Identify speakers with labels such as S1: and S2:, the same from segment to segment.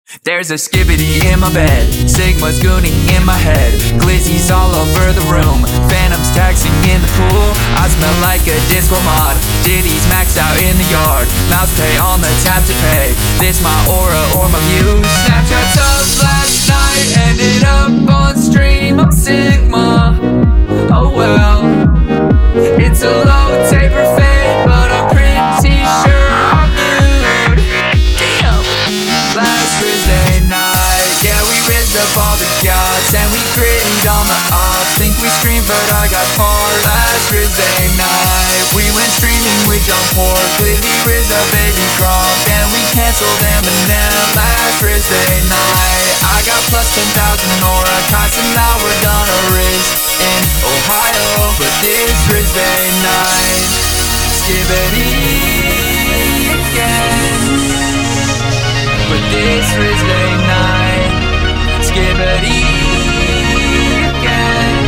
S1: There's a skibbity in my bed, Sigma's gooning in my head, Glizzy's all over the room, Phantoms taxing in the pool. I smell like a disco mod, Diddy's maxed out in the yard, Mouse pay on the tap to pay, this my aura or my views. Snapchats of last night, ended up on stream, I'm Sigma, oh well. It's a low taper fade, but I'm pretty sure I'm nude. Damn! Last Thursday night, yeah, we rizzed up all the gods, and we gritted on the odds. Think we screamed, but I got far. Last Thursday night, we went streaming with John Pork, Glizzy rizzed up Baby Grump, and we canceled Eminem. Last Thursday night, I got plus 10,000 Nora Kites, and now we're gonna rizz in Ohio. But this Thursday night, skibbity again. But this Thursday night, skibbity again.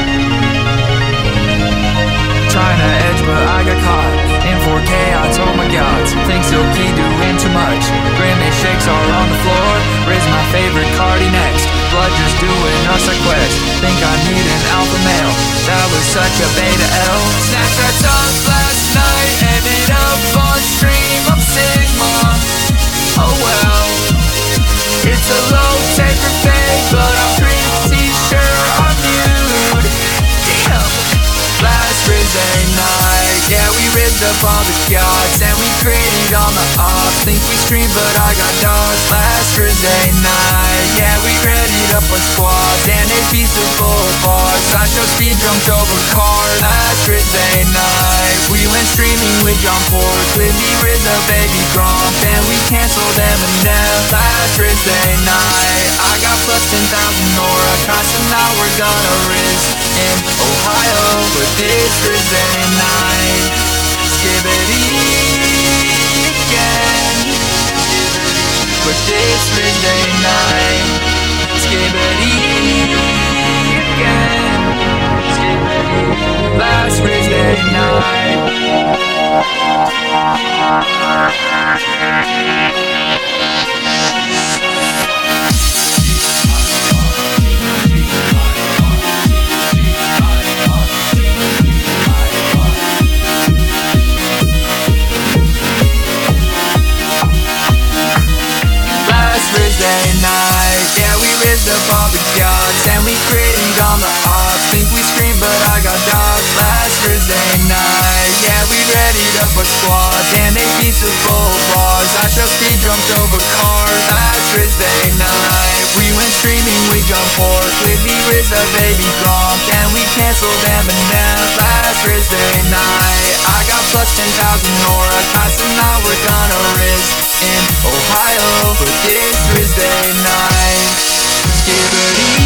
S1: Trying to edge but I got caught in 4K, I told my gods. Think Silky doing too much, Grimace shakes are on the floor. Riz my favorite Cardi next, Bludger's doing us a quest. Think I need an alpha male, that was such a beta L. Snapchats up last night, ended up on stream, I'm Sigma, oh well. It's a low taper fade, but I'm pretty sure I'm nude. Damn! Last Thursday night, yeah, we rizzed up all the gods, and we gritted on the odds. Think we screamed, but I got dogs. Last Thursday night, yeah, we readied up our squads, and they feasted full of bars. I showed speed drums over cars. Last Thursday night, we went streaming with John Pork, Glizzy rizzed up Baby Grump, and we canceled Eminem. Last Thursday night, I got plus 10,000 Nora Kites, and now we're gonna rizz in Ohio. But this Thursday night, skibbity again. But this Thursday night, skibbity again. Skibbity. Last Thursday night. Thursday night, yeah, we rizzed up all the gods, and we gritted on the odds. Think we screamed, but I got dogs. Last Thursday night, yeah, we readied up our squads, and they feasted full of bars. I showed speed drums over cars. Last Thursday night, we went streaming with John Pork, Glizzy rizzed up Baby Grump, and we canceled Eminem. Last Thursday night, I got plus 10,000 Nora Kites, and now we're gonna rizz in Ohio. But this Thursday night, skibbity